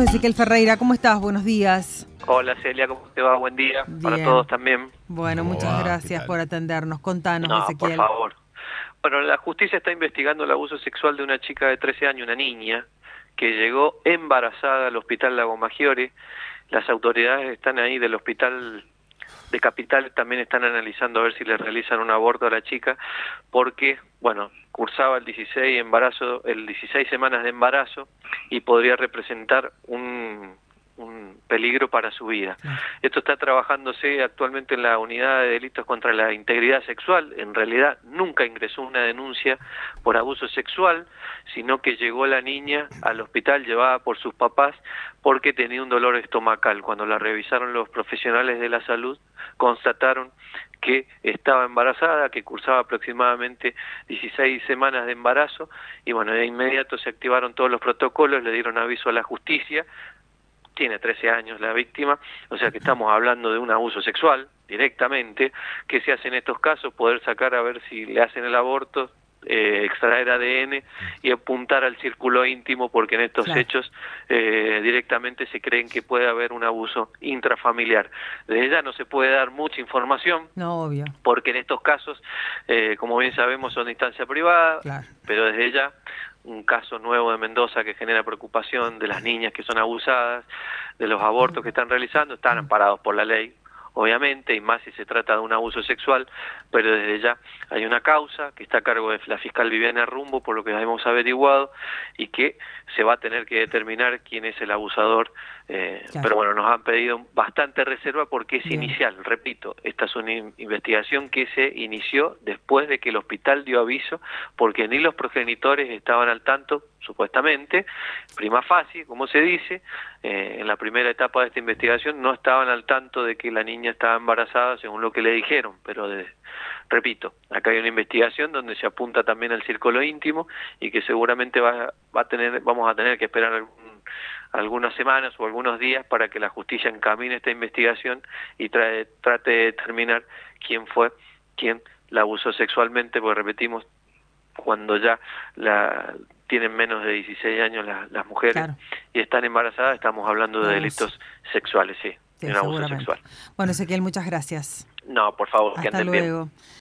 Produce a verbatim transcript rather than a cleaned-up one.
Ezequiel Ferreira, ¿cómo estás? Buenos días. Hola Celia, ¿cómo te va? Buen día. Bien. Para todos también. Bueno, ¿Cómo muchas va? gracias por atendernos. Contanos, No, Ezequiel. por favor. Bueno, la justicia está investigando el abuso sexual de una chica de trece años, una niña, que llegó embarazada al hospital Lago Maggiore. Las autoridades están ahí del hospital de Capital, también están analizando a ver si le realizan un aborto a la chica, porque, bueno, cursaba el dieciséis embarazo, el dieciséis semanas de embarazo y podría representar un, un peligro para su vida. Claro. Esto está trabajándose actualmente en la unidad de delitos contra la integridad sexual. En realidad nunca ingresó una denuncia por abuso sexual, sino que llegó la niña al hospital llevada por sus papás porque tenía un dolor estomacal. Cuando la revisaron los profesionales de la salud, constataron que estaba embarazada, que cursaba aproximadamente dieciséis semanas de embarazo, y bueno, de inmediato se activaron todos los protocolos, le dieron aviso a la justicia. Tiene trece años la víctima, o sea que estamos hablando de un abuso sexual directamente. ¿Qué se hace en estos casos? Poder sacar a ver si le hacen el aborto, eh, extraer A D N y apuntar al círculo íntimo, porque en estos Claro. hechos eh, directamente se creen que puede haber un abuso intrafamiliar. Desde ya no se puede dar mucha información, No, obvio. porque en estos casos, eh, como bien sabemos, son de instancia privada, Claro. pero desde ya un caso nuevo de Mendoza que genera preocupación, de las niñas que son abusadas, de los abortos que están realizando, están amparados por la ley, obviamente, y más si se trata de un abuso sexual, pero desde ya hay una causa que está a cargo de la fiscal Viviana Rumbo, por lo que hemos averiguado, y que se va a tener que determinar quién es el abusador. Eh, Claro. Pero bueno, nos han pedido bastante reserva porque es Bien. inicial, repito, esta es una in- investigación que se inició después de que el hospital dio aviso, porque ni los progenitores estaban al tanto, supuestamente, prima facie, como se dice, eh, en la primera etapa de esta investigación no estaban al tanto de que la niña estaba embarazada según lo que le dijeron, pero de, repito, acá hay una investigación donde se apunta también al círculo íntimo y que seguramente va, va a tener, vamos a tener que esperar algún algunas semanas o algunos días para que la justicia encamine esta investigación y trae, trate de determinar quién fue quien la abusó sexualmente, porque repetimos, cuando ya la tienen menos de dieciséis años la, las mujeres, Claro. y están embarazadas, estamos hablando de Abuso. delitos sexuales, sí, Sí, de un abuso seguramente. sexual. Bueno, Ezequiel, muchas gracias. No, por favor, que Hasta anden bien. luego.